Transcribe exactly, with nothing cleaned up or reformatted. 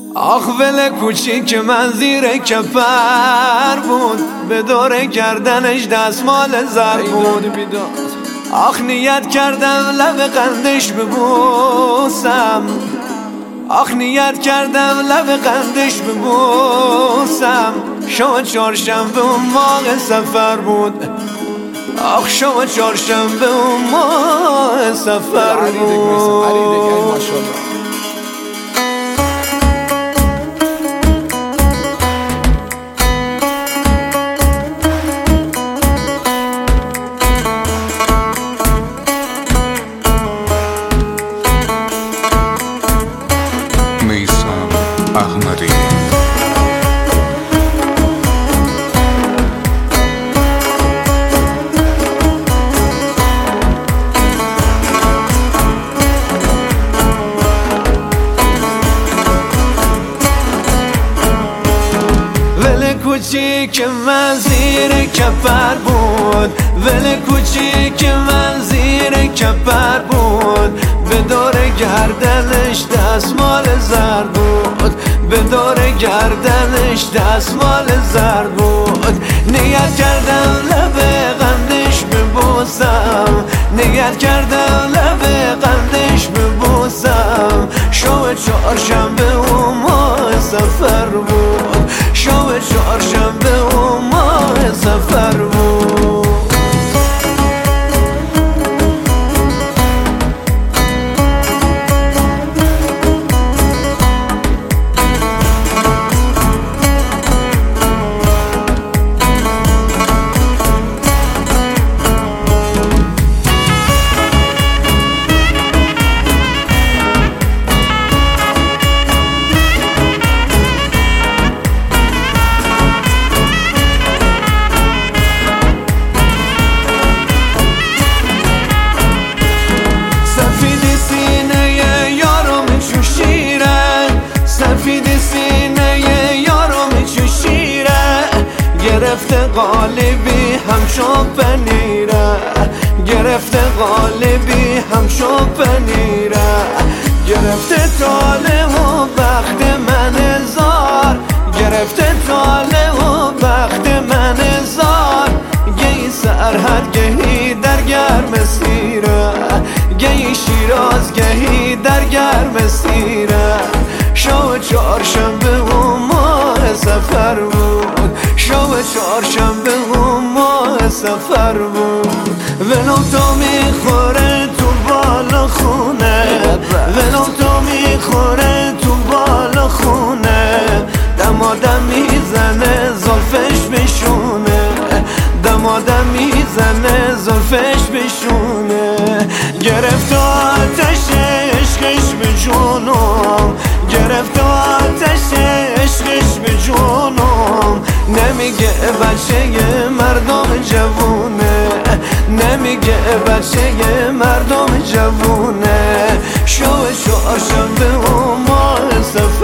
آخ ول کوچیک من زیر کفر بود، به دور گردنش دستمال زر بود. آخ نیت کردم لب قندش ببوسم، آخ نیت کردم لب قندش ببوسم. شما چهارشنبه اون ماه سفر بود، آخ شما چهارشنبه اون ماه سفر بود. احمدی ول کوچیک من زیر کفر بود، ول کوچیک من زیر کفر بود. به دور گردنش دستمال زر بود، به دور گردنش دستمال زر بود. نیت کردم لب قندش ببوسم، نیت کردم لب قندش ببوسم. شب چهارشنبه اون ماه سفر بود، شب چهارشنبه اون ماه سفر بود. گرفته قالبی همشو پنیره، گرفته قالبی همشو پنیره. گرفته طالع و بخت من زار، گرفته طالع و بخت من زار. گهی سرحد گهی در گرم سیره، گهی شیراز گهی در گرم سیره. شو چهارشنبه و ماه سفر بود، شب چهارشنبه اون ماه سفر بود. ولو تو میخوره تو بالا خونه، ولو تو میخوره تو بالا خونه. دمادم میزنه زلفش بشونه، دمادم میزنه زلفش بشونه. گرفت آتش عشقش به جونم، گرفت آتش عشقش به جونم. نمیگه بچه مردم جوونه، نمیگه بچه مردم جوونه. شو چهارشنبه و ماه سفر